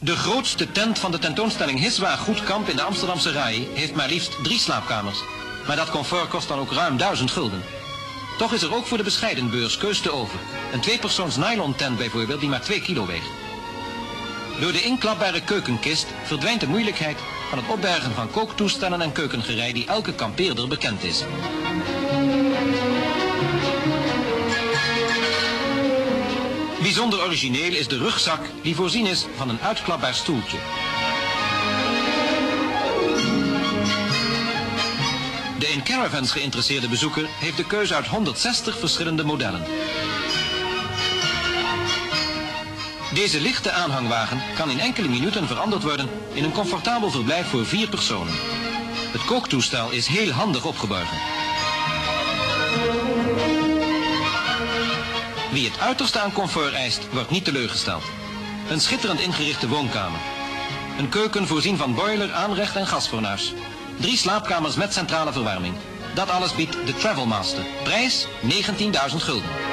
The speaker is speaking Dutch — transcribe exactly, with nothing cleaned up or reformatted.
De grootste tent van de tentoonstelling Hiswa Goedkamp in de Amsterdamse Rai heeft maar liefst drie slaapkamers. Maar dat comfort kost dan ook ruim duizend gulden. Toch is er ook voor de bescheiden beurs keus te over. Een tweepersoons nylon tent bijvoorbeeld die maar twee kilo weegt. Door de inklapbare keukenkist verdwijnt de moeilijkheid van het opbergen van kooktoestellen en keukengerei die elke kampeerder bekend is. Bijzonder origineel is de rugzak die voorzien is van een uitklapbaar stoeltje. De in caravans geïnteresseerde bezoeker heeft de keuze uit honderdzestig verschillende modellen. Deze lichte aanhangwagen kan in enkele minuten veranderd worden in een comfortabel verblijf voor vier personen. Het kooktoestel is heel handig opgeborgen. Wie het uiterste aan comfort eist, wordt niet teleurgesteld. Een schitterend ingerichte woonkamer. Een keuken voorzien van boiler, aanrecht en gasfornuis. Drie slaapkamers met centrale verwarming. Dat alles biedt de Travelmaster. Prijs negentienduizend gulden.